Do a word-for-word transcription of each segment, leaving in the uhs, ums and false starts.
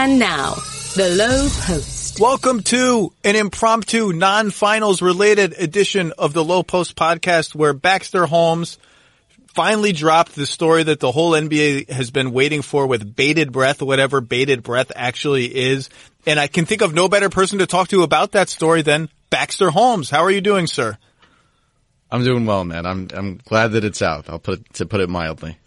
And now, The Low Post. Welcome to an impromptu, non-finals related edition of The Low Post podcast, where Baxter Holmes finally dropped the story that the whole N B A has been waiting for with bated breath, whatever bated breath actually is. And I can think of no better person to talk to about that story than Baxter Holmes. How are you doing, sir? I'm doing well, man. I'm I'm glad that it's out. I'll put it, to put it mildly.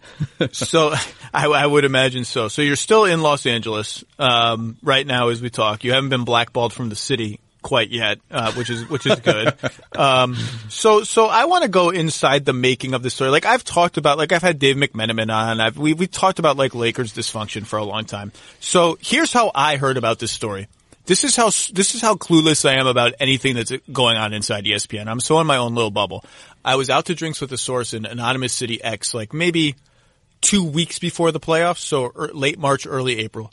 So I, I would imagine so. So you're still in Los Angeles um, right now as we talk. You haven't been blackballed from the city quite yet, uh, which is which is good. Um, so so I want to go inside the making of the story. Like I've talked about, like I've had Dave McMenamin on. I've we we talked about like Lakers dysfunction for a long time. So here's how I heard about this story. This is how this is how clueless I am about anything that's going on inside E S P N. I'm so in my own little bubble. I was out to drinks with a source in Anonymous City X, like maybe two weeks before the playoffs, so late March, early April.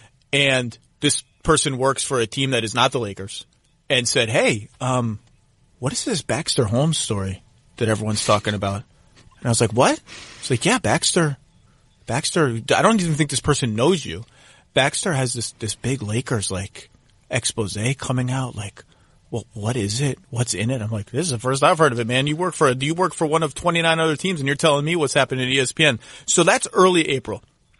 And this person works for a team that is not the Lakers, and said, "Hey, um, what is this Baxter Holmes story that everyone's talking about?" And I was like, "What?" It's like, "Yeah, Baxter, Baxter. I don't even think this person knows you. Baxter has this this big Lakers like." expose coming out, like, well, what is it? What's in it? I'm like, this is the first I've heard of it, man. You work for a, you work for one of twenty-nine other teams, and you're telling me what's happening at E S P N. So that's early April.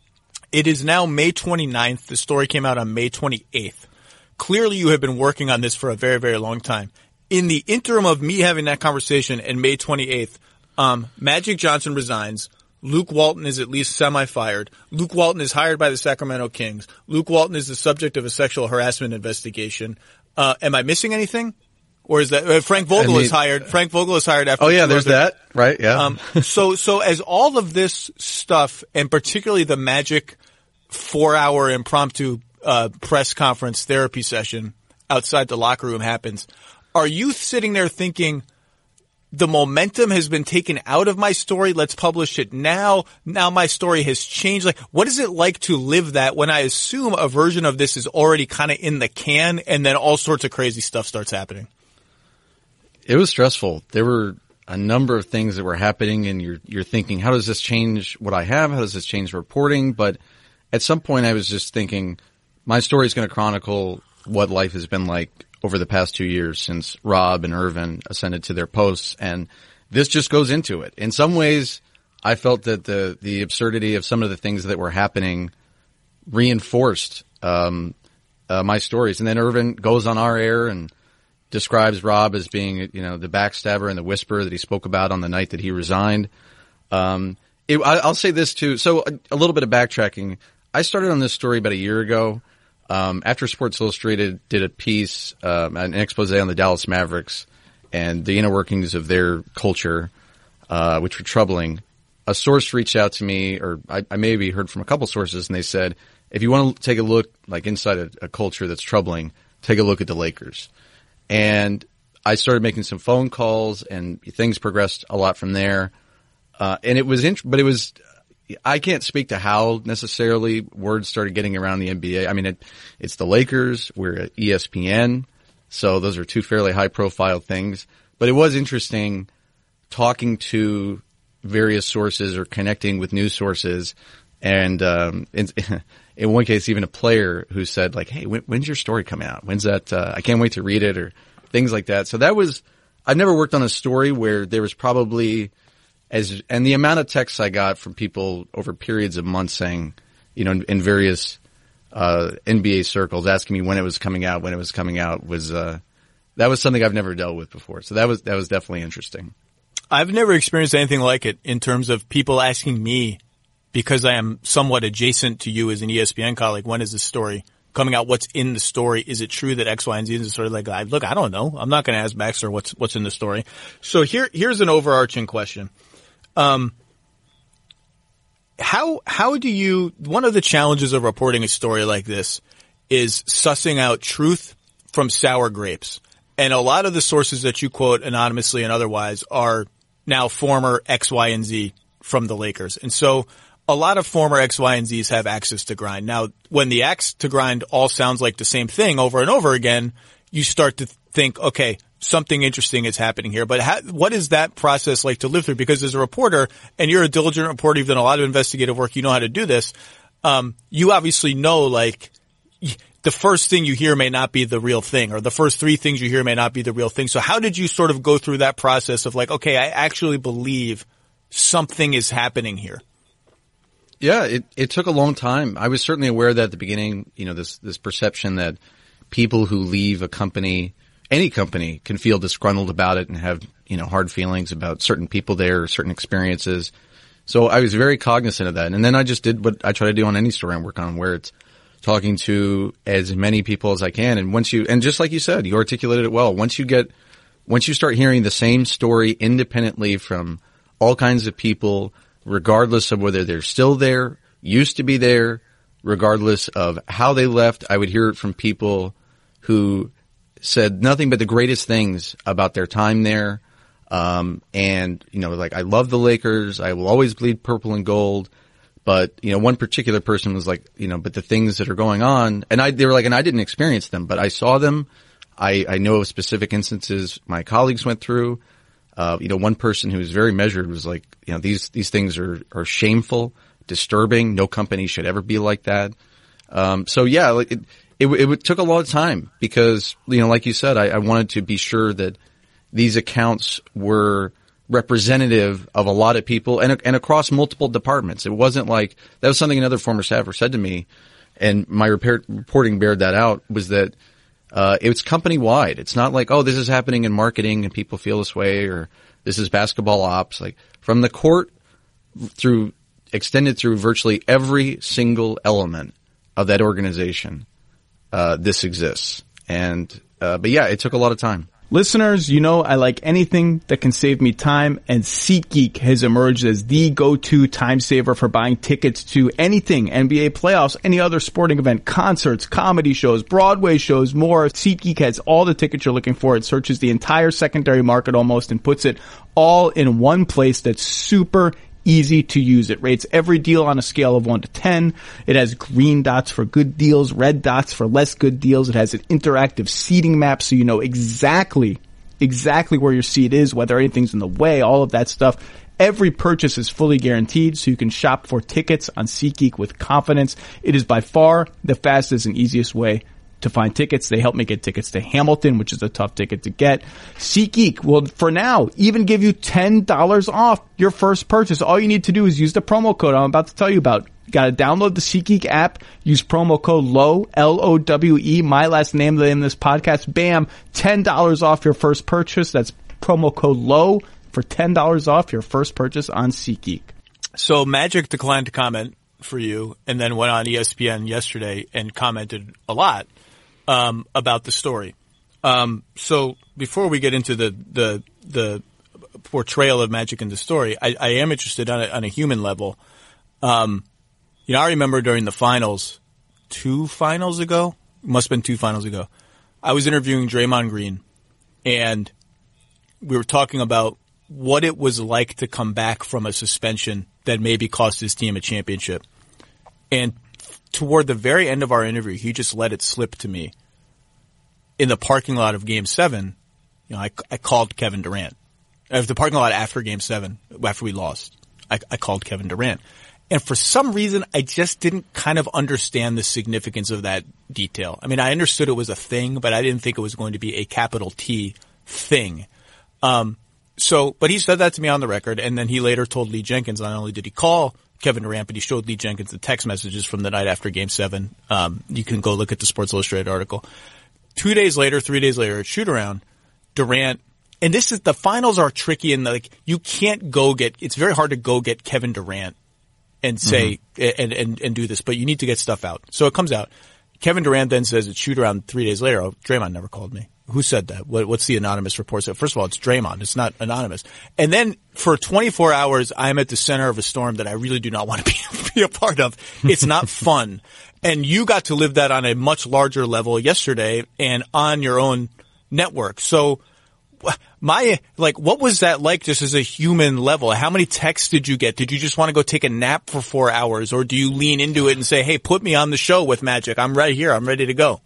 It is now May twenty-ninth. The story came out on May twenty-eighth. Clearly, you have been working on this for a very, very long time. In the interim of me having that conversation and May twenty-eighth, um, Magic Johnson resigns. Luke Walton is at least semi-fired. Luke Walton is hired by the Sacramento Kings. Luke Walton is the subject of a sexual harassment investigation. Uh, am I missing anything? Or is that, uh, Frank Vogel I mean, is hired, Frank Vogel is hired after. Oh yeah, there's that, right? Yeah. Um, so, so as all of this stuff, and particularly the Magic four hour impromptu, uh, press conference therapy session outside the locker room happens, are you sitting there thinking, the momentum has been taken out of my story. Let's publish it now. Now my story has changed. Like, what is it like to live that when I assume a version of this is already kind of in the can and then all sorts of crazy stuff starts happening? It was stressful. There were a number of things that were happening, and you're, you're thinking, how does this change what I have? How does this change reporting? But at some point I was just thinking, my story is going to chronicle what life has been like over the past two years since Rob and Irvin ascended to their posts, and this just goes into it. In some ways, I felt that the the absurdity of some of the things that were happening reinforced um, uh, my stories. And then Irvin goes on our air and describes Rob as being, you know, the backstabber and the whisperer that he spoke about on the night that he resigned. Um, it, I, I'll say this too. So a, a little bit of backtracking. I started on this story about a year ago. Um, after Sports Illustrated did a piece, um, an expose on the Dallas Mavericks and the inner workings of their culture, uh, which were troubling, a source reached out to me, or I, I maybe heard from a couple sources, and they said, if you want to take a look, like inside a, a culture that's troubling, take a look at the Lakers. And I started making some phone calls, and things progressed a lot from there. Uh, and it was, int- but it was, I can't speak to how necessarily words started getting around the N B A. I mean, it, it's the Lakers. We're at E S P N. So those are two fairly high profile things. But it was interesting talking to various sources or connecting with news sources. And, um, in, in one case, even a player who said like, hey, when, when's your story coming out? When's that? Uh, I can't wait to read it, or things like that. So that was, I've never worked on a story where there was probably, As, and the amount of texts I got from people over periods of months saying, you know, in, in various, uh, N B A circles asking me when it was coming out, when it was coming out was, uh, that was something I've never dealt with before. So that was, that was definitely interesting. I've never experienced anything like it in terms of people asking me, because I am somewhat adjacent to you as an E S P N colleague, when is this story coming out? What's in the story? Is it true that X, Y, and Z is the story? Like, I, look, I don't know. I'm not going to ask Baxter what's, what's in the story. So here, here's an overarching question. Um, how, how do you, one of the challenges of reporting a story like this is sussing out truth from sour grapes. And a lot of the sources that you quote anonymously and otherwise are now former X, Y, and Z from the Lakers. And so a lot of former X, Y, and Zs have access to grind. Now, when the X to grind all sounds like the same thing over and over again, you start to think, okay, something interesting is happening here. But how, what is that process like to live through? Because as a reporter, and you're a diligent reporter, you've done a lot of investigative work, you know how to do this. Um, you obviously know, like, the first thing you hear may not be the real thing, or the first three things you hear may not be the real thing. So how did you sort of go through that process of like, okay, I actually believe something is happening here? Yeah, it, it took a long time. I was certainly aware that at the beginning, you know, this, this perception that people who leave a company, any company, can feel disgruntled about it and have, you know, hard feelings about certain people there or certain experiences. So I was very cognizant of that. And then I just did what I try to do on any story I work on, where it's talking to as many people as I can. And once you, and just like you said, you articulated it well. Once you get, once you start hearing the same story independently from all kinds of people, regardless of whether they're still there, used to be there, regardless of how they left, I would hear it from people who said nothing but the greatest things about their time there. Um, and, you know, like, I love the Lakers. I will always bleed purple and gold. But, you know, one particular person was like, you know, but the things that are going on, and I, they were like, and I didn't experience them, but I saw them. I, I know of specific instances my colleagues went through. Uh, you know, one person who was very measured was like, you know, these, these things are, are shameful, disturbing. No company should ever be like that. Um, so yeah, like it, it, it took a lot of time because, you know, like you said, I, I wanted to be sure that these accounts were representative of a lot of people and, and across multiple departments. It wasn't like, that was something another former staffer said to me, and my repair, reporting bared that out, was that uh it's company wide. It's not like, oh, this is happening in marketing and people feel this way, or this is basketball ops. Like, from the court through, extended through virtually every single element of that organization, uh this exists. And uh but yeah, it took a lot of time. Listeners, you know I like anything that can save me time, and SeatGeek has emerged as the go-to time saver for buying tickets to anything, N B A playoffs, any other sporting event, concerts, comedy shows, Broadway shows, more. SeatGeek has all the tickets you're looking for. It searches the entire secondary market almost and puts it all in one place that's super easy to use. It rates every deal on a scale of one to ten. It has green dots for good deals, red dots for less good deals. It has an interactive seating map so you know exactly, exactly where your seat is, whether anything's in the way, all of that stuff. Every purchase is fully guaranteed, so you can shop for tickets on SeatGeek with confidence. It is by far the fastest and easiest way to find tickets. They helped me get tickets to Hamilton, which is a tough ticket to get. SeatGeek will, for now, even give you ten dollars off your first purchase. All you need to do is use the promo code I'm about to tell you about. You gotta download the SeatGeek app, use promo code LOWE, L O W E, my last name, the name of this podcast. Bam, ten dollars off your first purchase. That's promo code LOWE for ten dollars off your first purchase on SeatGeek. So Magic declined to comment for you, and then went on E S P N yesterday and commented a lot Um, about the story. Um, so before we get into the, the, the portrayal of Magic in the story, I, I am interested on a, on a human level. Um, you know, I remember during the finals, two finals ago, must have been two finals ago, I was interviewing Draymond Green, and we were talking about what it was like to come back from a suspension that maybe cost his team a championship. And toward the very end of our interview, he just let it slip to me. In the parking lot of Game Seven, you know, I, I called Kevin Durant. Uh, the parking lot after Game Seven, after we lost, I, I called Kevin Durant. And for some reason, I just didn't kind of understand the significance of that detail. I mean, I understood it was a thing, but I didn't think it was going to be a capital T thing. Um, so, but he said that to me on the record, and then he later told Lee Jenkins not only did he call Kevin Durant, but he showed Lee Jenkins the text messages from the night after Game Seven. Um, you can go look at the Sports Illustrated article. Two days later, three days later at shoot around, Durant, and this is, the finals are tricky and like, you can't go get, it's very hard to go get Kevin Durant and say, mm-hmm. and, and, and do this, but you need to get stuff out. So it comes out. Kevin Durant then says at shoot around three days later, oh, Draymond never called me. Who said that? What, what's the anonymous report? So first of all, it's Draymond. It's not anonymous. And then for twenty-four hours, I'm at the center of a storm that I really do not want to be, be a part of. It's not fun. And you got to live that on a much larger level yesterday and on your own network. So my, like, what was that like just as a human level? How many texts did you get? Did you just want to go take a nap for four hours? Or do you lean into it and say, hey, put me on the show with Magic. I'm right here. I'm ready to go.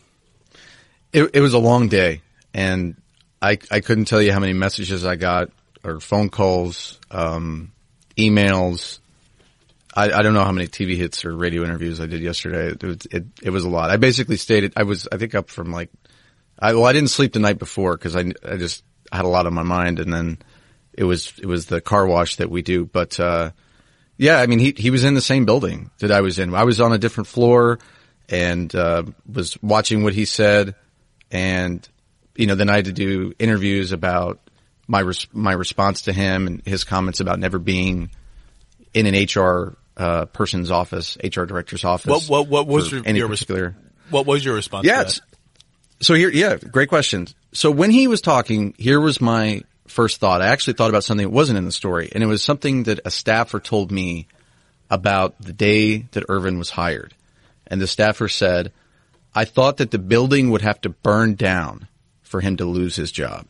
It, it was a long day, and I, I couldn't tell you how many messages I got, or phone calls, um, emails. I, I don't know how many T V hits or radio interviews I did yesterday. It was, it, it was a lot. I basically stated, I was, I think up from like, I, well, I didn't sleep the night before because I, I just had a lot on my mind, and then it was, it was the car wash that we do. But, uh, yeah, I mean, he, he was in the same building that I was in. I was on a different floor and, uh, was watching what he said. And, you know, then I had to do interviews about my, res- my response to him and his comments about never being in an H R uh, person's office, H R director's office. What what what was your, any your particular? What was your response? Yeah. To that? So here, yeah, great question. So when he was talking, here was my first thought. I actually thought about something that wasn't in the story, and it was something that a staffer told me about the day that Irvin was hired. And the staffer said, "I thought that the building would have to burn down for him to lose his job,"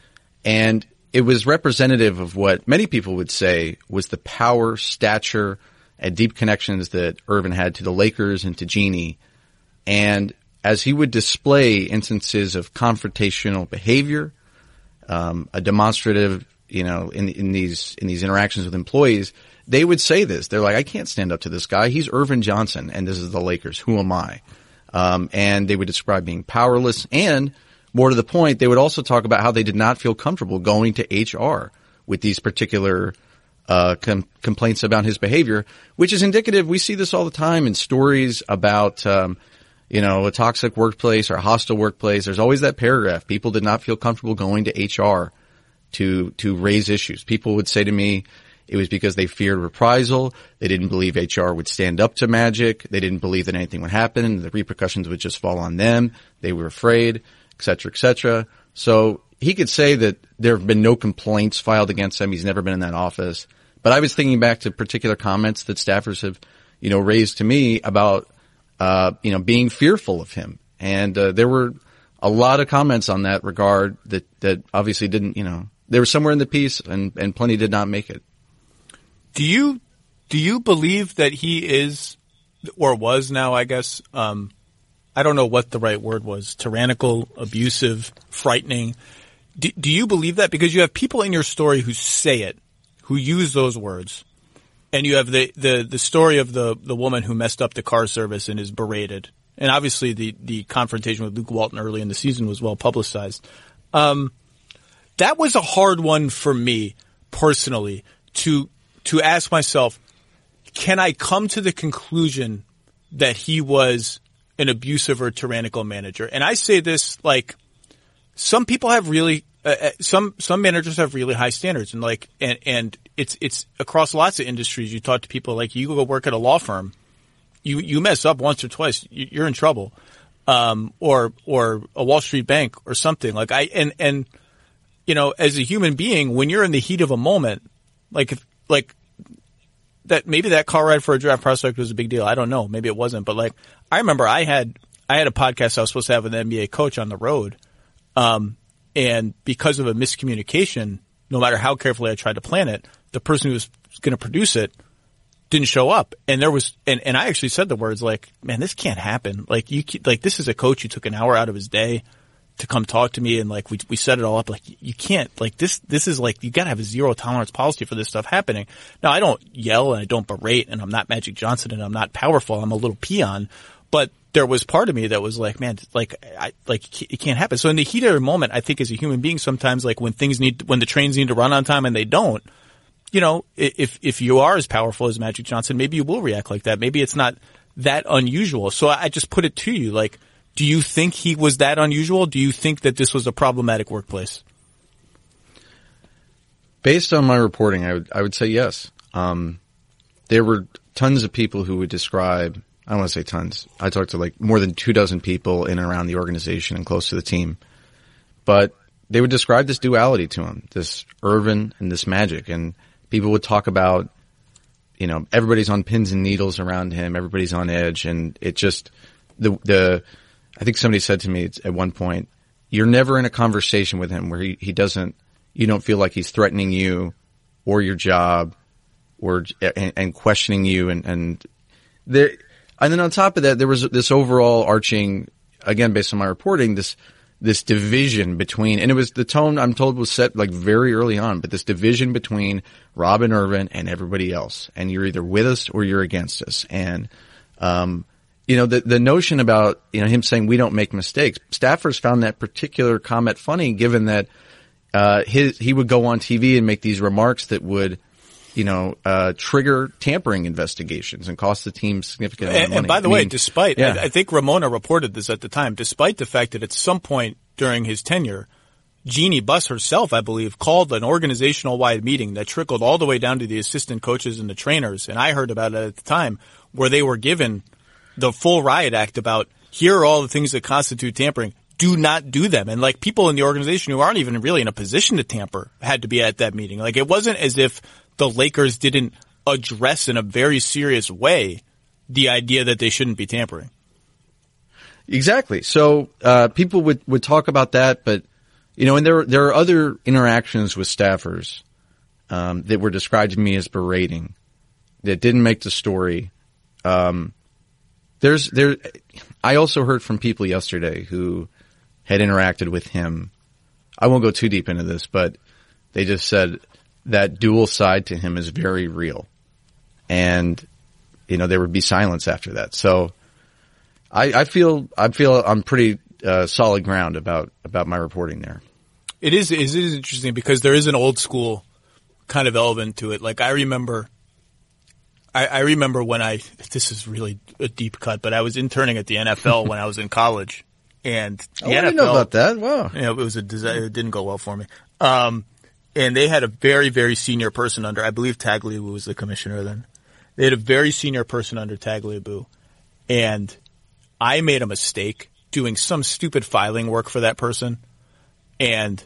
and it was representative of what many people would say was the power, stature, and deep connections that Irvin had to the Lakers and to Jeanie. And as he would display instances of confrontational behavior, um, a demonstrative, you know, in, in these, in these interactions with employees, they would say this. They're like, I can't stand up to this guy. He's Irvin Johnson, and this is the Lakers. Who am I? Um, and they would describe being powerless, and more to the point, they would also talk about how they did not feel comfortable going to H R with these particular uh com- complaints about his behavior, which is indicative. We see this all the time in stories about, um, you know, a toxic workplace or a hostile workplace. There's always that paragraph. People did not feel comfortable going to H R to to raise issues. People would say to me it was because they feared reprisal. They didn't believe H R would stand up to Magic. They didn't believe that anything would happen and the repercussions would just fall on them. They were afraid, et cetera, et cetera. So he could say that there have been no complaints filed against him. He's never been in that office. But I was thinking back to particular comments that staffers have, you know, raised to me about, uh, you know, being fearful of him. And, uh, there were a lot of comments on that regard that, that obviously didn't, you know, they were somewhere in the piece and, and plenty did not make it. Do you, do you believe that he is, or was now, I guess, um, I don't know what the right word was, tyrannical, abusive, frightening. Do, do you believe that? Because you have people in your story who say it, who use those words. And you have the, the, the story of the, the woman who messed up the car service and is berated. And obviously the, the confrontation with Luke Walton early in the season was well publicized. Um, that was a hard one for me personally to, to ask myself, can I come to the conclusion that he was an abusive or tyrannical manager? And I say this like some people have really, uh, some, some managers have really high standards and like, and, and it's, it's across lots of industries. You talk to people like you go work at a law firm. You, you mess up once or twice, you're in trouble. Um, or, or a Wall Street bank or something like I, and, and, you know, as a human being, when you're in the heat of a moment, like, if, like, that maybe that car ride for a draft prospect was a big deal. I don't know. Maybe it wasn't. But like, I remember I had, I had a podcast I was supposed to have with an N B A coach on the road. Um, and because of a miscommunication, no matter how carefully I tried to plan it, the person who was going to produce it didn't show up. And there was, and, and I actually said the words like, man, this can't happen. Like you, like this is a coach who took an hour out of his day to come talk to me. And like we, we set it all up. Like you can't, like this, this is like, you gotta have a zero tolerance policy for this stuff happening. Now I don't yell and I don't berate and I'm not Magic Johnson and I'm not powerful. I'm a little peon, but there was part of me that was like, man, like, I, like it can't happen. So in the heat of the moment, I think as a human being, sometimes like when things need, when the trains need to run on time and they don't, you know, if, if you are as powerful as Magic Johnson, maybe you will react like that. Maybe it's not that unusual. So I just put it to you, like, do you think he was that unusual? Do you think that this was a problematic workplace? Based on my reporting, I would, I would say yes. Um, there were tons of people who would describe, I don't want to say tons. I talked to like more than two dozen people in and around the organization and close to the team. But they would describe this duality to him, this Irvin and this Magic. And people would talk about, you know, everybody's on pins and needles around him. Everybody's on edge. And it just, the, the, I think somebody said to me at one point, you're never in a conversation with him where he, he doesn't, you don't feel like he's threatening you or your job or, and, and questioning you. And, and there, and then on top of that, there was this overall arching, again, based on my reporting, this, this division between, and it was the tone I'm told was set like very early on, but this division between Rob and Irvin and everybody else. And you're either with us or you're against us. And, um, you know, the, the notion about, you know, him saying we don't make mistakes, staffers found that particular comment funny given that, uh, his, he would go on T V and make these remarks that would, you know, uh, trigger tampering investigations and cost the team significant amount of and, money. and by the I way, mean, despite, yeah. I, I think Ramona reported this at the time, despite the fact that at some point during his tenure, Jeannie Buss herself, I believe, called an organizational-wide meeting that trickled all the way down to the assistant coaches and the trainers, and I heard about it at the time, where they were given the full riot act about, here are all the things that constitute tampering. Do not do them. And like people in the organization who aren't even really in a position to tamper had to be at that meeting. Like it wasn't as if the Lakers didn't address in a very serious way the idea that they shouldn't be tampering. Exactly. So, uh, people would, would talk about that, but, you know, and there, there are other interactions with staffers, um, that were described to me as berating that didn't make the story. Um, there's, there, I also heard from people yesterday who had interacted with him. I won't go too deep into this, but they just said that dual side to him is very real. And, you know, there would be silence after that. So I, I feel, I feel I'm pretty, uh, solid ground about, about my reporting there. It is, it is interesting because there is an old school kind of element to it. Like I remember, I, I remember when I, this is really a deep cut, but I was interning at the N F L when I was in college. And the oh, I N F L, didn't know about that. Wow. You know, it was a disaster. It didn't go well for me. Um, and they had a very, very senior person under, I believe Tagliabue was the commissioner then. They had a very senior person under Tagliabue. And I made a mistake doing some stupid filing work for that person. And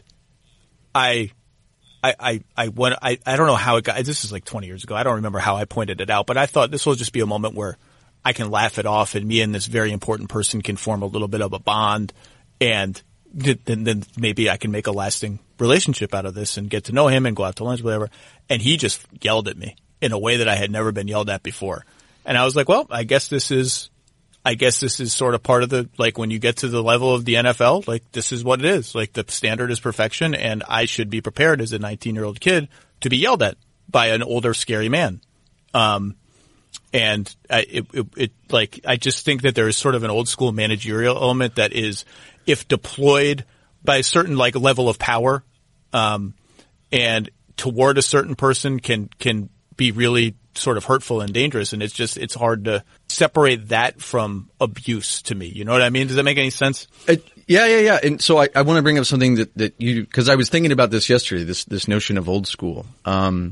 I, I, I, I went, I, I don't know how it got, this is like twenty years ago. I don't remember how I pointed it out, but I thought this will just be a moment where I can laugh it off and me and this very important person can form a little bit of a bond and then, then maybe I can make a lasting relationship out of this and get to know him and go out to lunch, whatever. And he just yelled at me in a way that I had never been yelled at before. And I was like, well, I guess this is, I guess this is sort of part of the, like when you get to the level of the N F L, like this is what it is. Like the standard is perfection and I should be prepared as a nineteen year old kid to be yelled at by an older, scary man. Um, and I, it, it, it, like, I just think that there is sort of an old school managerial element that is, if deployed by a certain like level of power, um, and toward a certain person can, can be really sort of hurtful and dangerous. And it's just, it's hard to separate that from abuse to me. You know what I mean? Does that make any sense? Uh, yeah, yeah, yeah. And so I, I want to bring up something that, that you, cause I was thinking about this yesterday, this, this notion of old school. Um,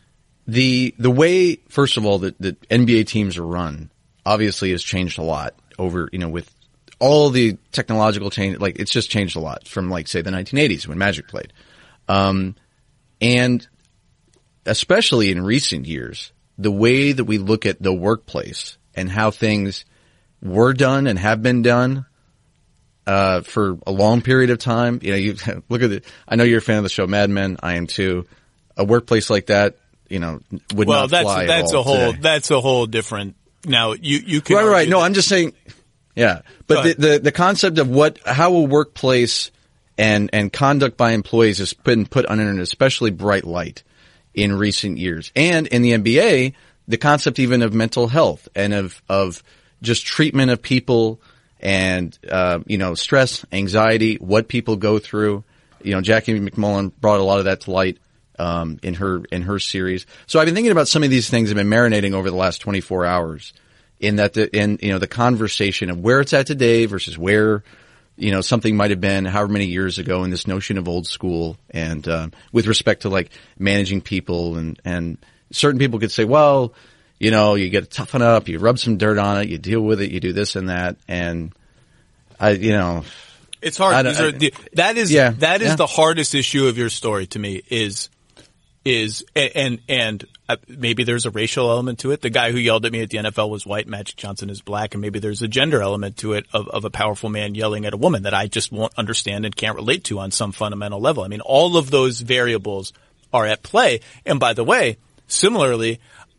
the, the way, first of all, that, that N B A teams are run obviously has changed a lot over, you know, with all the technological change, like it's just changed a lot from like, say, the nineteen eighties when Magic played. Um, and especially in recent years, the way that we look at the workplace and how things were done and have been done, uh, for a long period of time. You know, you look at it. I know you're a fan of the show Mad Men. I am too. A workplace like that, you know, would well, not that's, fly that's at all a whole, today. that's a whole different, now you, you can. Right, right. argue No, that- I'm just saying, yeah. But the, the, the concept of what, how a workplace and, and conduct by employees has been put under an especially bright light in recent years. And in the N B A, the concept even of mental health and of, of just treatment of people and, uh, you know, stress, anxiety, what people go through. You know, Jackie McMullen brought a lot of that to light, um, in her, in her series. So I've been thinking about some of these things that have been marinating over the last twenty-four hours in that, the, in, you know, the conversation of where it's at today versus where, you know, something might have been however many years ago, and this notion of old school and, um, with respect to like managing people and, and certain people could say, well, you know, you get to toughen up, you rub some dirt on it, you deal with it, you do this and that. And I, you know, it's hard. I These don't- are the, that is, Yeah, that is yeah. the hardest issue of your story to me is, is, and, and uh, maybe there's a racial element to it. The guy who yelled at me at the N F L was white, Magic Johnson is black, and maybe there's a gender element to it of, of a powerful man yelling at a woman that I just won't understand and can't relate to on some fundamental level. I mean, all of those variables are at play. And by the way, similarly,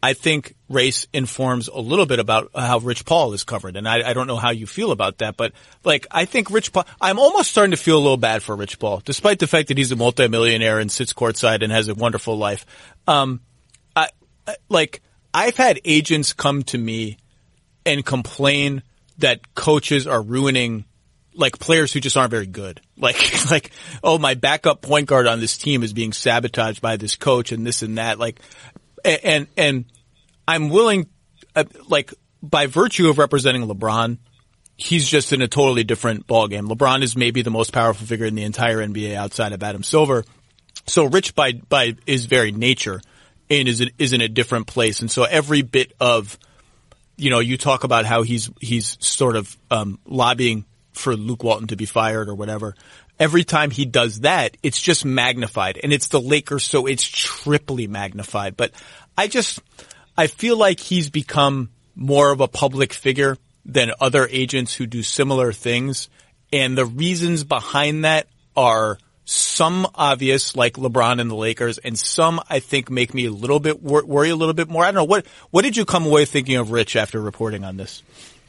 I think race informs a little bit about how Rich Paul is covered. And I, I don't know how you feel about that, but like, I think Rich Paul, I'm almost starting to feel a little bad for Rich Paul, despite the fact that he's a multimillionaire and sits courtside and has a wonderful life. Um, I, like, I've had agents come to me and complain that coaches are ruining like players who just aren't very good. Like, like, oh, my backup point guard on this team is being sabotaged by this coach and this and that. Like, and, and I'm willing, uh, like, by virtue of representing LeBron, he's just in a totally different ballgame. LeBron is maybe the most powerful figure in the entire N B A outside of Adam Silver. So Rich by, by his very nature and is, is in a different place. And so every bit of, you know, you talk about how he's, he's sort of, um, lobbying for Luke Walton to be fired or whatever. Every time he does that, it's just magnified, and it's the Lakers, so it's triply magnified. But I just, I feel like he's become more of a public figure than other agents who do similar things. And the reasons behind that are some obvious, like LeBron and the Lakers, and some I think make me a little bit wor- worry a little bit more. I don't know. What, what did you come away thinking of Rich after reporting on this?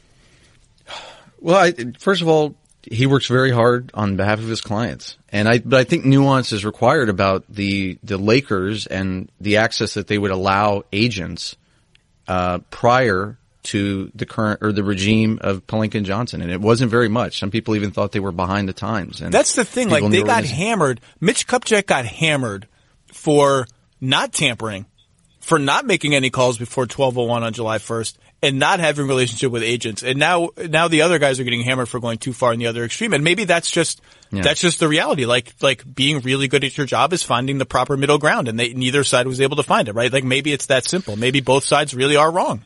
Well, I, first of all, he works very hard on behalf of his clients. And I, but I think nuance is required about the, the Lakers and the access that they would allow agents, uh, prior to the current, or the regime of Pelinka and Johnson. And it wasn't very much. Some people even thought they were behind the times. And that's the thing. Like, they got hammered. Mitch Kupchak got hammered for not tampering, for not making any calls before twelve oh one on July first. And not having a relationship with agents. And now, now the other guys are getting hammered for going too far in the other extreme. And maybe that's just, yeah. that's just the reality. Like, like being really good at your job is finding the proper middle ground, and they, neither side was able to find it, right? Like, maybe it's that simple. Maybe both sides really are wrong.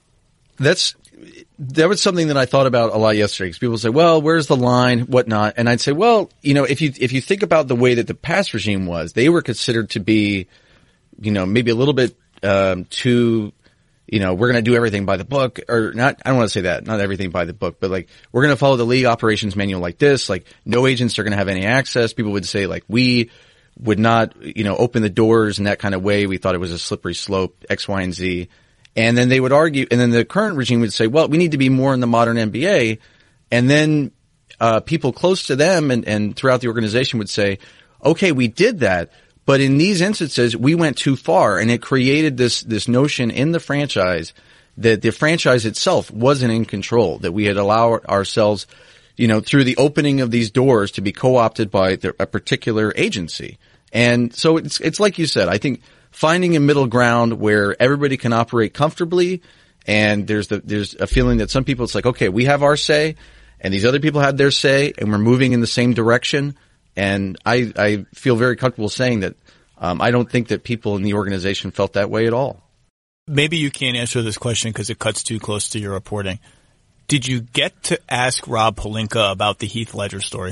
That's, that was something that I thought about a lot yesterday, because people say, well, where's the line, whatnot? And I'd say, well, you know, if you, if you think about the way that the past regime was, they were considered to be, you know, maybe a little bit, um, too, you know, we're going to do everything by the book, or not, I don't want to say that, not everything by the book, but like, we're going to follow the league operations manual like this, like, no agents are going to have any access. People would say, like, we would not, you know, open the doors in that kind of way. We thought it was a slippery slope, X, Y, and Z. And then they would argue, and then the current regime would say, well, we need to be more in the modern N B A. And then, uh, people close to them and, and throughout the organization would say, okay, we did that. But in these instances, we went too far, and it created this, this notion in the franchise that the franchise itself wasn't in control, that we had allowed ourselves, you know, through the opening of these doors to be co-opted by the, a particular agency. And so it's, it's like you said, I think finding a middle ground where everybody can operate comfortably, and there's the, there's a feeling that some people, it's like, okay, we have our say, and these other people have their say, and we're moving in the same direction. And I, I feel very comfortable saying that um, I don't think that people in the organization felt that way at all. Maybe you can't answer this question because it cuts too close to your reporting. Did you get to ask Rob Pelinka about the Heath Ledger story?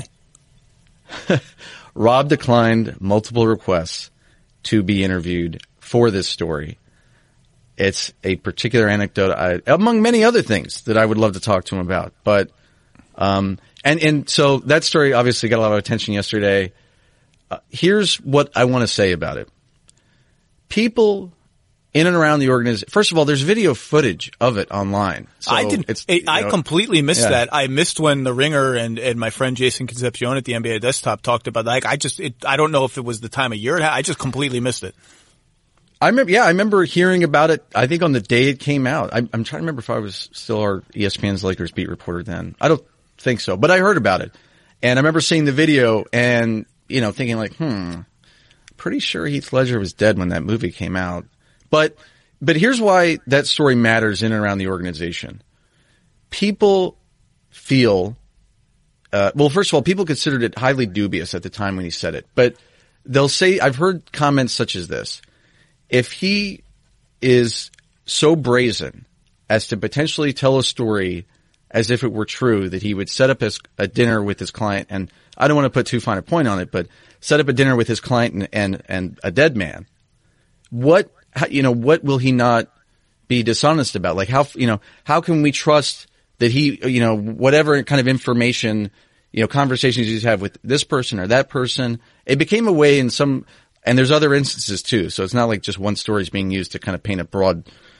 Rob declined multiple requests to be interviewed for this story. It's a particular anecdote, I, among many other things, that I would love to talk to him about. But um And, and so that story obviously got a lot of attention yesterday. Uh, here's what I want to say about it. People in and around the organization, first of all, there's video footage of it online. So I didn't, it's, it, I know, completely missed yeah. that. I missed when the Ringer and, and my friend Jason Concepcion at the N B A Desktop talked about that. Like, I just, it, I don't know if it was the time of year. I just completely missed it. I remember, yeah, I remember hearing about it, I think on the day it came out. I, I'm trying to remember if I was still our E S P N's Lakers beat reporter then. I don't think so, but I heard about it. And I remember seeing the video and, you know, thinking like, hmm, pretty sure Heath Ledger was dead when that movie came out. But, but here's why that story matters in and around the organization. People feel, uh, well, first of all, people considered it highly dubious at the time when he said it, but they'll say, I've heard comments such as this. If he is so brazen as to potentially tell a story as if it were true that he would set up his, a dinner with his client, and I don't want to put too fine a point on it, but set up a dinner with his client and, and, and a dead man. What, you know, what will he not be dishonest about? Like how, you know, how can we trust that he, you know, whatever kind of information, you know, conversations you have with this person or that person, it became a way in some, and there's other instances too. So it's not like just one story is being used to kind of paint a broad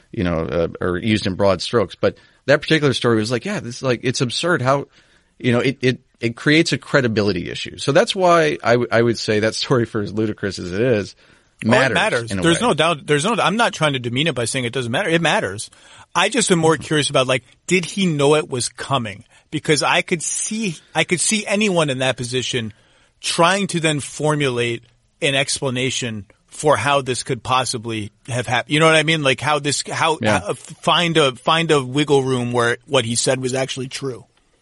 you know, uh, or used in broad strokes. But that particular story was like, yeah, this is like, it's absurd how, you know, it, it, it creates a credibility issue. So that's why I, w- I would say that story, for as ludicrous as it is, matters. Oh, it matters. In a There's way. no doubt. There's no, I'm not trying to demean it by saying it doesn't matter. It matters. I just am more curious about, like, did he know it was coming? Because I could see, I could see anyone in that position trying to then formulate an explanation for how this could possibly have happened. You know what I mean? Like how this, how, Yeah. how find a, find a wiggle room where what he said was actually true.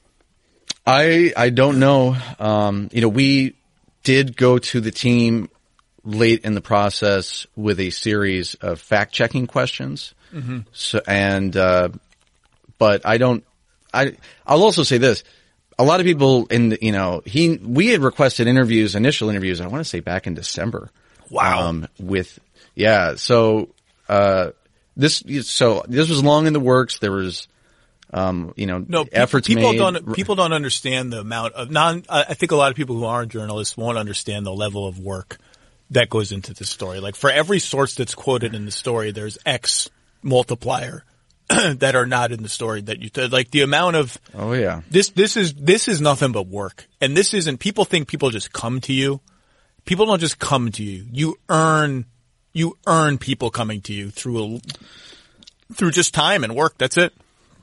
I, I don't know. Um, you know, we did go to the team late in the process with a series of fact checking questions. Mm-hmm. So, and, uh, but I don't, I, I'll also say this. A lot of people in the, you know, he, we had requested interviews, initial interviews, I want to say back in December. Wow. Um, with, yeah, so, uh, this, so this was long in the works. There was, um, you know, No, pe- efforts people made. don't, people don't understand the amount of non, I think a lot of people who aren't journalists won't understand the level of work that goes into the story. Like for every source that's quoted in the story, there's X multiplier that are not in the story that you, like the amount of, Oh yeah. this, this is, this is nothing but work. And this isn't, people think people just come to you. People don't just come to you. You earn, you earn people coming to you through a, through just time and work. That's it.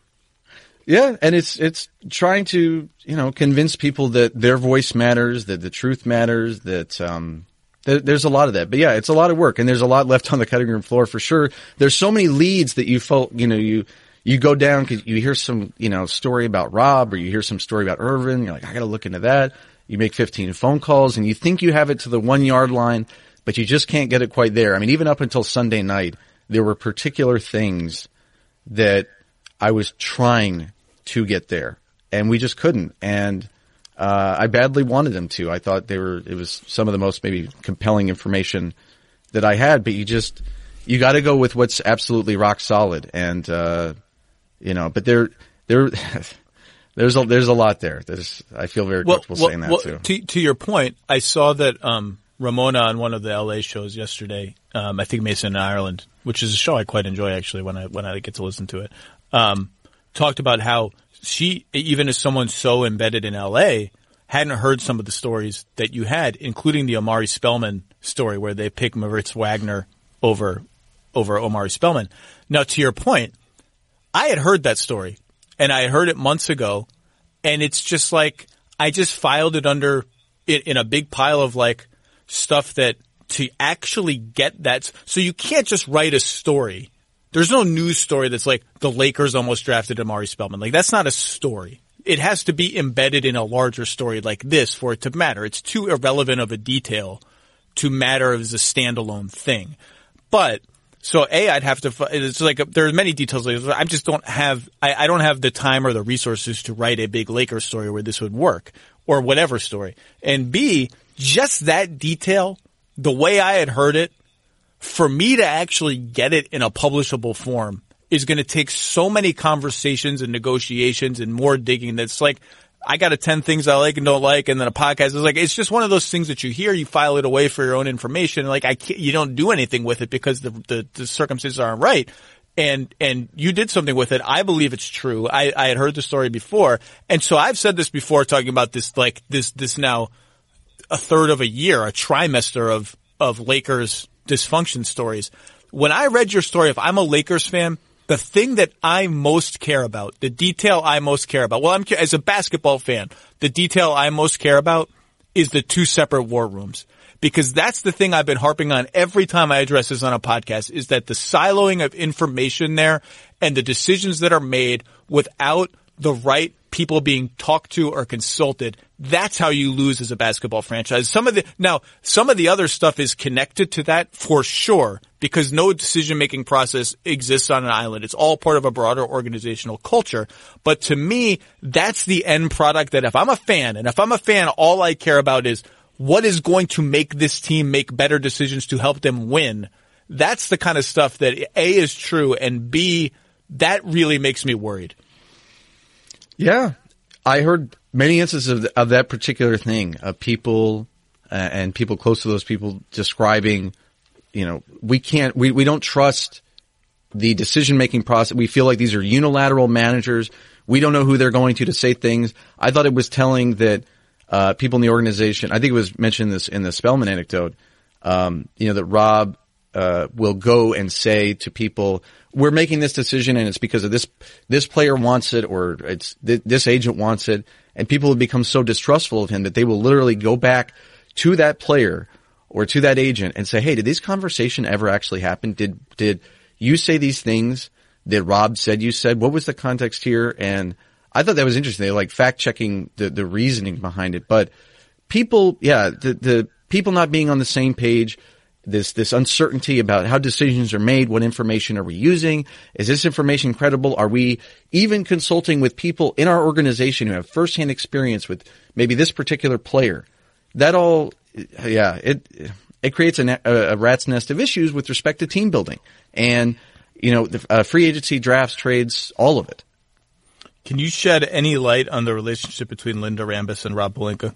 Yeah, and it's it's trying to, you know, convince people that their voice matters, that the truth matters, that um there, there's a lot of that. But yeah, it's a lot of work, and there's a lot left on the cutting room floor for sure. There's so many leads that you felt, you know, you you go down because you hear some, you know, story about Rob, or you hear some story about Irvin. You're like, I got to look into that. You make fifteen phone calls, and you think you have it to the one yard line, but you just can't get it quite there. I mean, even up until Sunday night, there were particular things that I was trying to get there, and we just couldn't. And uh I badly wanted them to. I thought they were, it was some of the most maybe compelling information that I had, but you just, you got to go with what's absolutely rock solid. And uh you know, but there there there's a there's a lot there. There's, I feel very comfortable saying that well, too. To, to your point, I saw that um Ramona on one of the L A shows yesterday, um, I think Mason in Ireland, which is a show I quite enjoy actually when I when I get to listen to it, um, talked about how she, even as someone so embedded in L A, hadn't heard some of the stories that you had, including the Omari Spellman story where they picked Moritz Wagner over over Omari Spellman. Now, to your point, I had heard that story, and I had heard it months ago, and it's just like I just filed it under in, in a big pile of like stuff that to actually get that. So you can't just write a story. There's no news story that's like the Lakers almost drafted Omari Spellman. Like that's not a story. It has to be embedded in a larger story like this for it to matter. It's too irrelevant of a detail to matter as a standalone thing. But so A, I'd have to, it's like, there are many details. I just don't have, I, I don't have the time or the resources to write a big Lakers story where this would work or whatever story. And B, just that detail, the way I had heard it, for me to actually get it in a publishable form is going to take so many conversations and negotiations and more digging. That's like, I got a ten things I like and don't like, and then a podcast is like, it's just one of those things that you hear, you file it away for your own information. Like I can't, you don't do anything with it because the, the, the circumstances aren't right. And, and you did something with it. I believe it's true. I, I had heard the story before. And so I've said this before, talking about this, like this, this now a third of a year, a trimester of, of Lakers dysfunction stories. When I read your story, if I'm a Lakers fan, the thing that I most care about, the detail I most care about, well, I'm, as a basketball fan, the detail I most care about is the two separate war rooms. Because that's the thing I've been harping on every time I address this on a podcast, is that the siloing of information there and the decisions that are made without the right people being talked to or consulted, that's how you lose as a basketball franchise. Some of the, now, some of the other stuff is connected to that for sure, because no decision-making process exists on an island. It's all part of a broader organizational culture. But to me, that's the end product that if I'm a fan, and if I'm a fan, all I care about is what is going to make this team make better decisions to help them win. That's the kind of stuff that A, is true, and B, that really makes me worried. Yeah. I heard many instances of, of that particular thing, of people uh, and people close to those people describing, you know, we can't, we, we don't trust the decision-making process. We feel like these are unilateral managers. We don't know who they're going to to say things. I thought it was telling that uh people in the organization, I think it was mentioned this in the Spellman anecdote, um, you know, that Rob uh will go and say to people, we're making this decision and it's because of this, this player wants it, or it's, th- this agent wants it. And people have become so distrustful of him that they will literally go back to that player or to that agent and say, hey, did this conversation ever actually happen? Did, did you say these things that Rob said you said? What was the context here? And I thought that was interesting. They like fact checking the, the reasoning behind it. But people, yeah, the, the people not being on the same page, this, this uncertainty about how decisions are made, what information are we using? Is this information credible? Are we even consulting with people in our organization who have firsthand experience with maybe this particular player? That all, yeah, it, it creates a, a rat's nest of issues with respect to team building and, you know, the uh, free agency, drafts, trades, all of it. Can you shed any light on the relationship between Linda Rambis and Rob Pelinka?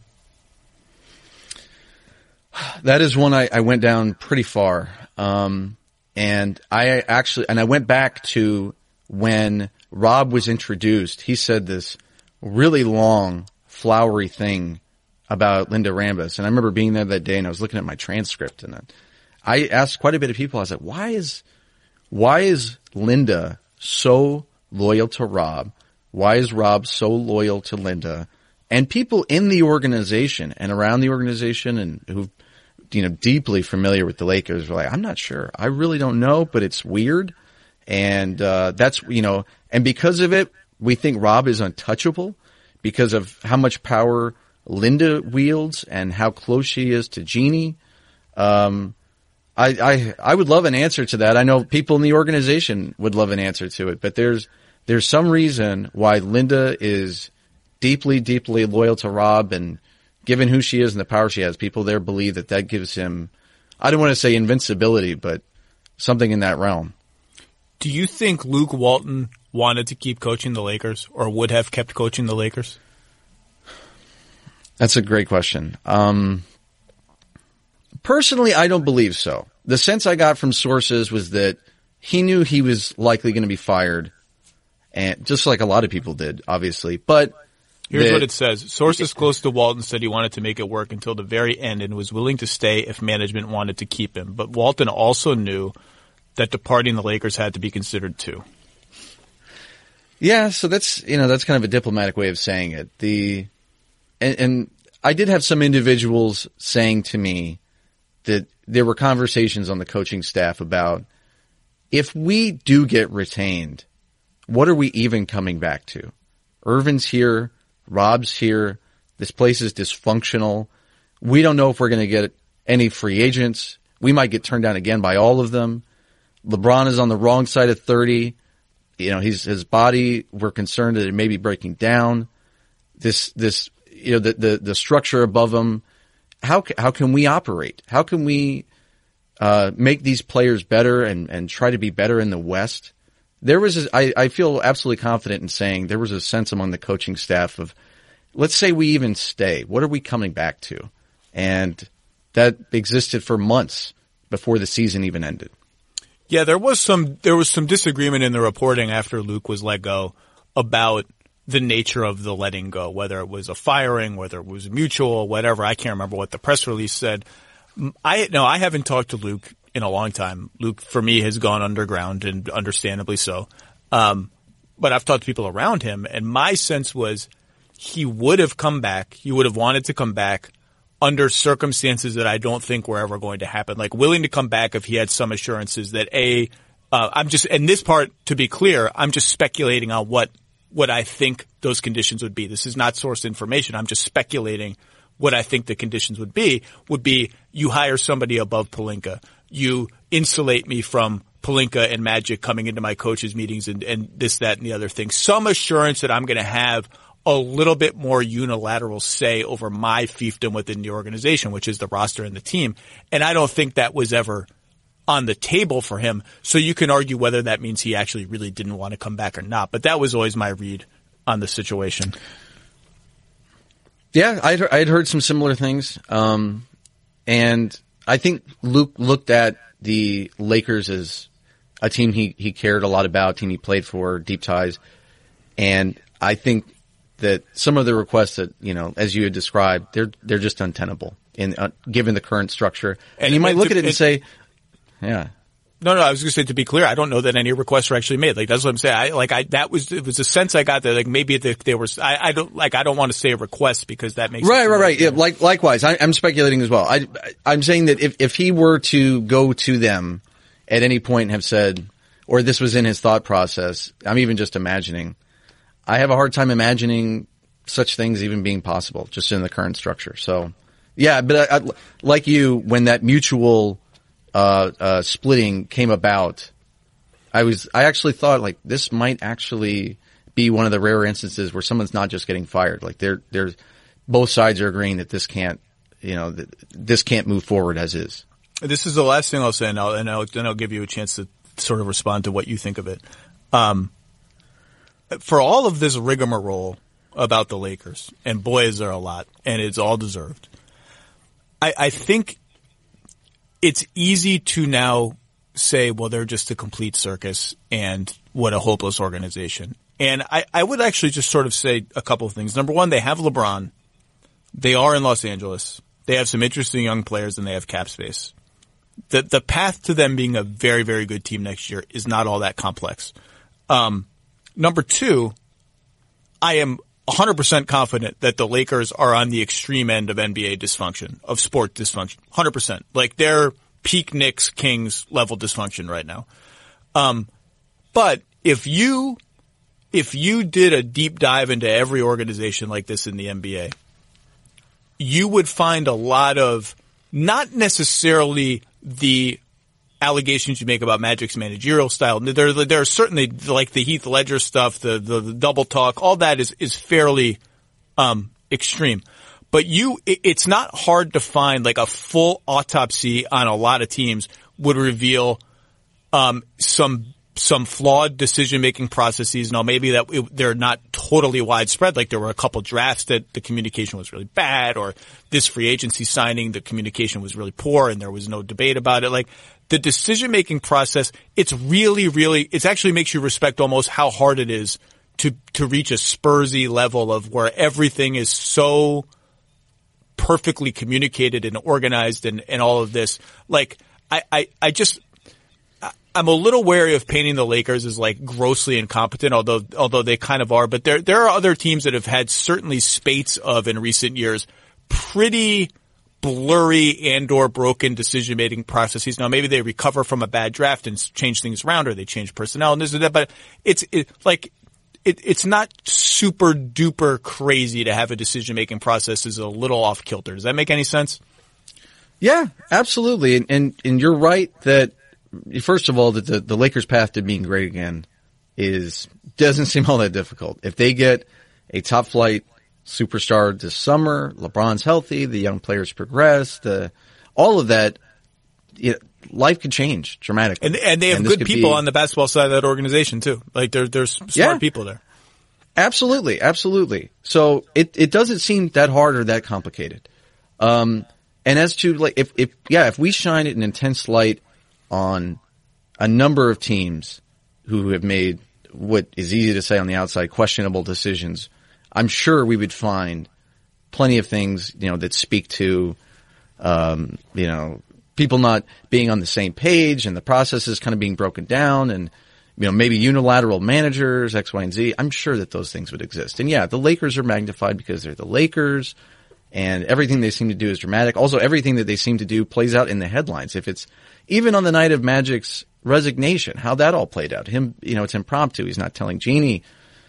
That is one I, I went down pretty far. Um, and I actually, and I went back to when Rob was introduced. He said this really long, flowery thing about Linda Rambis. And I remember being there that day and I was looking at my transcript and I asked quite a bit of people. I was like, why is, why is Linda so loyal to Rob? Why is Rob so loyal to Linda? And people in the organization and around the organization and who've, you know, deeply familiar with the Lakers were like, I'm not sure. I really don't know, but it's weird. And, uh, that's, you know, and because of it, we think Rob is untouchable because of how much power Linda wields and how close she is to Jeannie. Um, I, I, I would love an answer to that. I know people in the organization would love an answer to it, but there's, there's some reason why Linda is deeply, deeply loyal to Rob, and given who she is and the power she has, people there believe that that gives him, I don't want to say invincibility, but something in that realm. Do you think Luke Walton wanted to keep coaching the Lakers or would have kept coaching the Lakers? That's a great question. Um, personally, I don't believe so. The sense I got from sources was that he knew he was likely going to be fired, and just like a lot of people did, obviously, but here's that, what it says. Sources close to Walton said he wanted to make it work until the very end and was willing to stay if management wanted to keep him. But Walton also knew that departing the Lakers had to be considered too. Yeah, so that's, you know, that's kind of a diplomatic way of saying it. The, and, and I did have some individuals saying to me that there were conversations on the coaching staff about if we do get retained, what are we even coming back to? Irvin's here. Rob's here. This place is dysfunctional. We don't know if we're going to get any free agents. We might get turned down again by all of them. LeBron is on the wrong side of thirty. You know, he's, his body, we're concerned that it may be breaking down. This, this, you know, the, the, the structure above him. How, how can we operate? How can we, uh, make these players better and, and try to be better in the West? There was, a, I, I feel absolutely confident in saying there was a sense among the coaching staff of, let's say we even stay. What are we coming back to? And that existed for months before the season even ended. Yeah, there was some, there was some disagreement in the reporting after Luke was let go about the nature of the letting go, whether it was a firing, whether it was mutual, whatever. I can't remember what the press release said. I, no, I haven't talked to Luke in a long time. Luke, for me, has gone underground, and understandably so. Um, but I've talked to people around him, and my sense was he would have come back. He would have wanted to come back under circumstances that I don't think were ever going to happen. Like willing to come back if he had some assurances that A, uh, I'm just, and this part, to be clear, I'm just speculating on what, what I think those conditions would be. This is not sourced information. I'm just speculating what I think the conditions would be, would be you hire somebody above Pelinka. You insulate me from Pelinka and Magic coming into my coaches' meetings and, and this, that, and the other thing. Some assurance that I'm going to have a little bit more unilateral say over my fiefdom within the organization, which is the roster and the team. And I don't think that was ever on the table for him. So you can argue whether that means he actually really didn't want to come back or not. But that was always my read on the situation. Yeah, I'd, I'd heard some similar things. Um, and I think Luke looked at the Lakers as a team he, he cared a lot about, a team he played for, deep ties. And I think that some of the requests that, you know, as you had described, they're, they're just untenable in, uh, given the current structure. And, and you might and look to, at it and, and say, yeah. No, no, I was going to say, to be clear, I don't know that any requests were actually made. Like, that's what I'm saying. I, like, I, that was, it was a sense I got that, like, maybe they, they were, I, I don't, like, I don't want to say request because that makes Right, right, right. Yeah, like, likewise, I, I'm speculating as well. I, I'm saying that if, if he were to go to them at any point and have said, or this was in his thought process, I'm even just imagining, I have a hard time imagining such things even being possible just in the current structure. So, yeah, but I, I, like you, when that mutual, Uh, uh, splitting came about, I was, I actually thought like this might actually be one of the rare instances where someone's not just getting fired. Like they're, they're, both sides are agreeing that this can't, you know, that this can't move forward as is. This is the last thing I'll say, and I'll, and I'll, then I'll give you a chance to sort of respond to what you think of it. Um, for all of this rigmarole about the Lakers, and boy is there a lot, and it's all deserved. I, I think it's easy to now say, well, they're just a complete circus and what a hopeless organization. And I, I would actually just sort of say a couple of things. Number one, they have LeBron. They are in Los Angeles. They have some interesting young players and they have cap space. The, the path to them being a very, very good team next year is not all that complex. Um, number two, I am one hundred percent confident that the Lakers are on the extreme end of N B A dysfunction, of sport dysfunction. one hundred percent. Like they're peak Knicks, Kings level dysfunction right now. Um, but if you, if you did a deep dive into every organization like this in the N B A, you would find a lot of, not necessarily the allegations you make about Magic's managerial style. There, there are certainly like the Heath Ledger stuff, the, the, the double talk, all that is, is fairly, um, extreme. But you, it, it's not hard to find like a full autopsy on a lot of teams would reveal, um, some, some flawed decision-making processes. Now maybe that it, they're not totally widespread. Like there were a couple drafts that the communication was really bad, or this free agency signing, the communication was really poor and there was no debate about it. Like, the decision-making process, it's really, really, it actually makes you respect almost how hard it is to, to reach a Spursy level of where everything is so perfectly communicated and organized and, and all of this. Like, I, I, I just, I'm a little wary of painting the Lakers as like grossly incompetent, although, although they kind of are, but there, there are other teams that have had certainly spates of in recent years pretty blurry and or broken decision-making processes. Now, maybe they recover from a bad draft and change things around, or they change personnel and this and that, but it's it, like it, it's not super duper crazy to have a decision-making process is a little off kilter. Does that make any sense? Yeah, absolutely. And, and, and you're right that, first of all, that the, the Lakers' path to being great again is, doesn't seem all that difficult. If they get a top flight superstar this summer, LeBron's healthy, the young players progress, the, all of that, you know, life could change dramatically. And, and they have and good people be, on the basketball side of that organization too. Like there, there's smart yeah, people there. Absolutely. Absolutely. So it, it doesn't seem that hard or that complicated. Um, and as to like, if, if, yeah, if we shine an intense light on a number of teams who have made what is easy to say on the outside, questionable decisions, I'm sure we would find plenty of things, you know, that speak to, um, you know, people not being on the same page and the processes kind of being broken down and, you know, maybe unilateral managers, X, Y, and Z. I'm sure that those things would exist. And yeah, the Lakers are magnified because they're the Lakers and everything they seem to do is dramatic. Also, everything that they seem to do plays out in the headlines. If it's even on the night of Magic's resignation, how that all played out. Him, you know, it's impromptu. He's not telling Jeannie.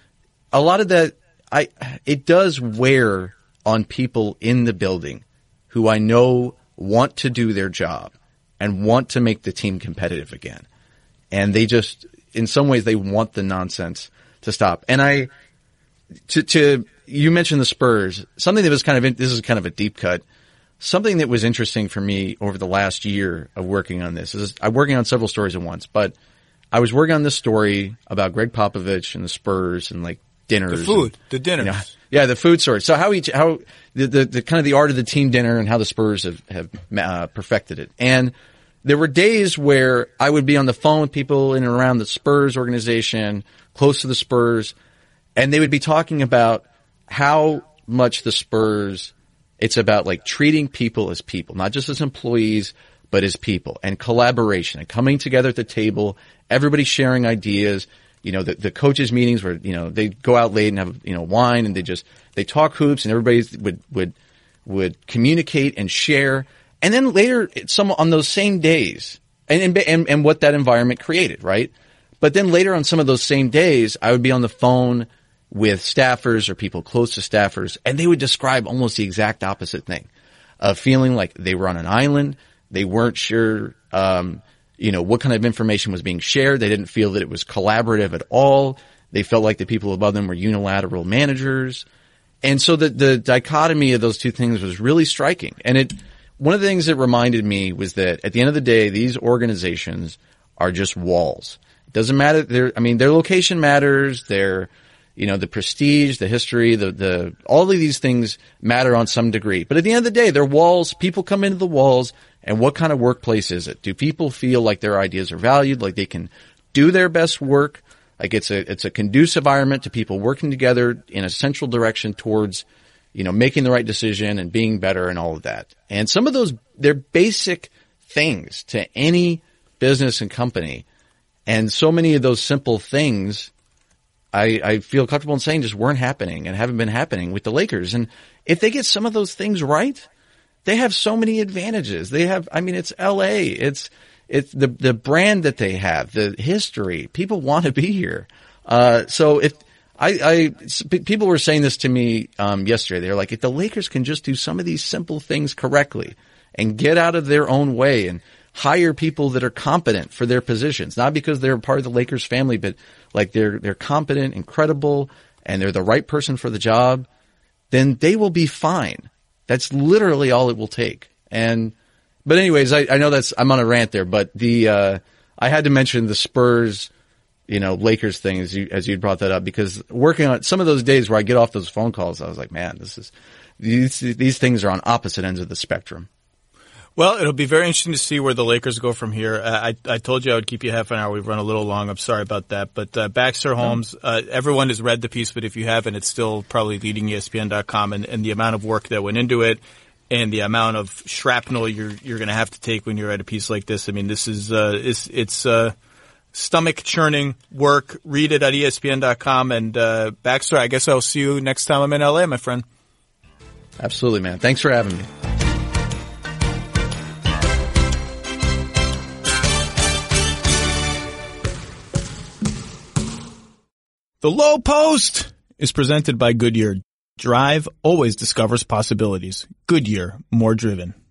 A lot of that, I, it does wear on people in the building who I know want to do their job and want to make the team competitive again. And they just, in some ways, they want the nonsense to stop. And I, to, to, you mentioned the Spurs, something that was kind of, this is kind of a deep cut. Something that was interesting for me over the last year of working on this is I'm working on several stories at once, but I was working on this story about Greg Popovich and the Spurs and like dinners. The food, and, the dinners. You know, yeah, the food story. So how each, how the, the, the kind of the art of the team dinner and how the Spurs have, have uh, perfected it. And there were days where I would be on the phone with people in and around the Spurs organization, close to the Spurs, and they would be talking about how much the Spurs, it's about like treating people as people, not just as employees, but as people, and collaboration and coming together at the table, everybody sharing ideas. You know, the, the coaches meetings where, you know, they go out late and have, you know, wine and they just, they talk hoops and everybody would, would, would communicate and share. And then later, some on those same days, and, and and what that environment created, right? But then later on some of those same days, I would be on the phone with staffers or people close to staffers, and they would describe almost the exact opposite thing, of feeling like they were on an island, they weren't sure, um, you know, what kind of information was being shared. They didn't feel that it was collaborative at all. They felt like the people above them were unilateral managers, and so the the dichotomy of those two things was really striking, and it. One of the things that reminded me was that at the end of the day, these organizations are just walls. It doesn't matter. Their, I mean, their location matters. Their, you know, the prestige, the history, the, the, all of these things matter on some degree. But at the end of the day, they're walls. People come into the walls. And what kind of workplace is it? Do people feel like their ideas are valued, like they can do their best work? Like it's a, it's a conducive environment to people working together in a central direction towards, you know, making the right decision and being better and all of that. And some of those, they're basic things to any business and company. And so many of those simple things, I, I feel comfortable in saying just weren't happening and haven't been happening with the Lakers. And if they get some of those things right, they have so many advantages. They have, I mean, it's L A. It's, it's the, the brand that they have, the history. People want to be here. Uh, so if, I, I, people were saying this to me, um, yesterday. They're like, if the Lakers can just do some of these simple things correctly and get out of their own way and hire people that are competent for their positions, not because they're part of the Lakers family, but like they're, they're competent and credible and they're the right person for the job, then they will be fine. That's literally all it will take. And, but anyways, I, I know that's, I'm on a rant there, but the, uh, I had to mention the Spurs, you know, Lakers thing as you, as you brought that up, because working on some of those days where I get off those phone calls, I was like, man, this is, these, these things are on opposite ends of the spectrum. Well, it'll be very interesting to see where the Lakers go from here. Uh, I, I told you I would keep you half an hour. We've run a little long. I'm sorry about that. But, uh, Baxter Holmes, uh, everyone has read the piece, but if you haven't, it's still probably leading E S P N dot com, and, and the amount of work that went into it and the amount of shrapnel you're, you're going to have to take when you're at a piece like this. I mean, this is, uh, it's, it's, uh, stomach churning work. Read it at E S P N dot com. And, uh, Baxter, I guess I'll see you next time I'm in L A, my friend. Absolutely, man. Thanks for having me. The Low Post is presented by Goodyear. Drive always discovers possibilities. Goodyear, more driven.